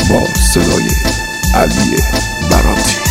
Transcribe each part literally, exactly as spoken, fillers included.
با صدای علی براتی.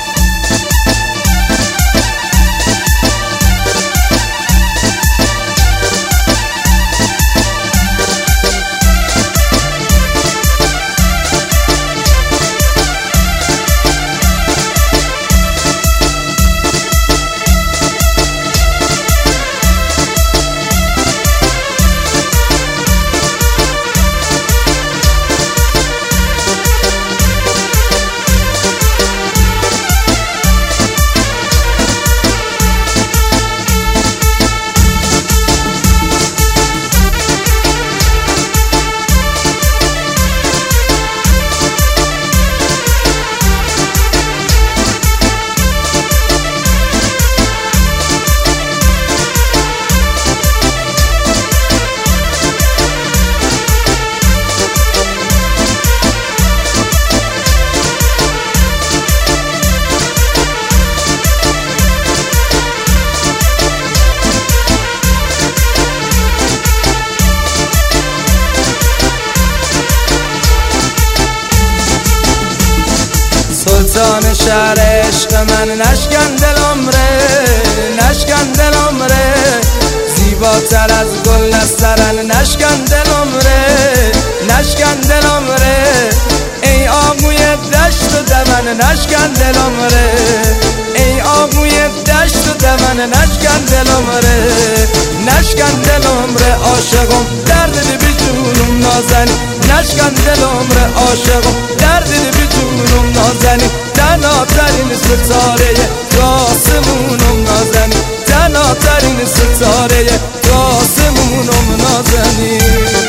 سلطان شهر عشق من نشکن دلم ره، نشکن دلم ره، زیباتر از گل نسترن نشکن دلم ره، نشکن دلم ره، ای آقوی دشت و دمن نشکن دلم ره، ای آقوی دشت و دمن نشکن دلم ره، نشکن دلم ره، عاشقم درد بی جونم نازنی، نشکن دلم ره، عاشقم درد بی جونم نازنی، تنها ترین ستاره تو آسمونم نازنی، تنها ترین ستاره تو آسمونم نازنی.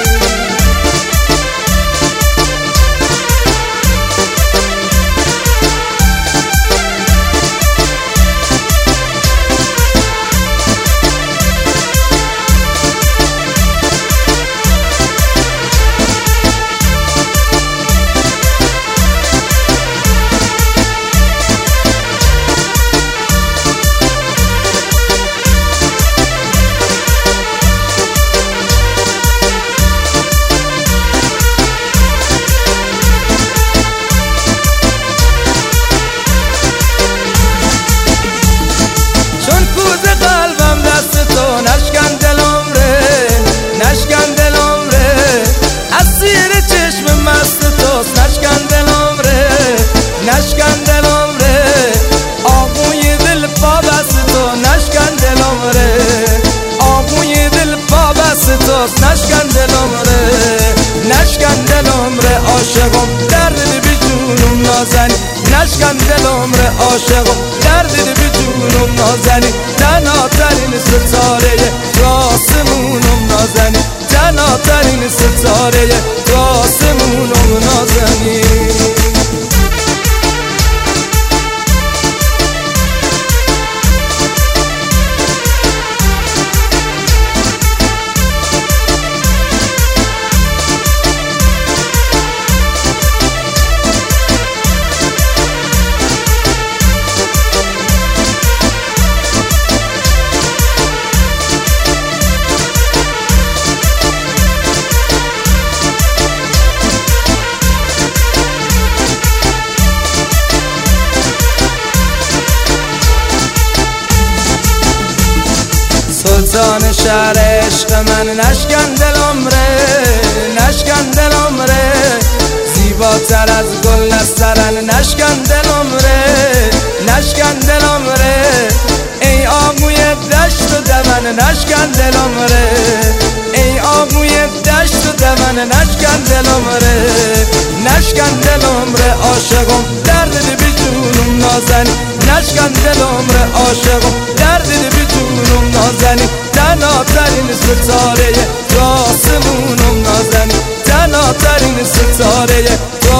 چون کوزه قلبم دست تو نشکن دلم ره، نشکن دلم ره، اسیر چشم مست توست نشکن دلم ره، نشکن دلم ره، آقوی دل پا بست تو نشکن دلم ره، آقوی دل پا بست توست نشکن دلم ره، نشکن دلم ره، عاشقم درد بی جونم نازنی، نشکن دلم ره، عاشقم درد بی جونم نازنی، تنها ترین ستاره تو آسمونم نازنی، تنها ترین ستاره تو آسمونم نازنی. سلطان شهر عشق من نشکن دلم ره، نشکن دلم ره، زیباتر از گل نسترن نشکن دلم ره، نشکن دلم ره، ای آقوی دشت و دمن نشکن دلم ره، ای آقوی دشت و دمن نشکن دلم ره، نشکن دلم ره، عاشقم درد بی جونم نازنی، نشکن دلم ره، عاشقم درد بی جونم نازنی، تنها ترین ستاره تو آسمونم نازنی، تنها ترین ستاره تو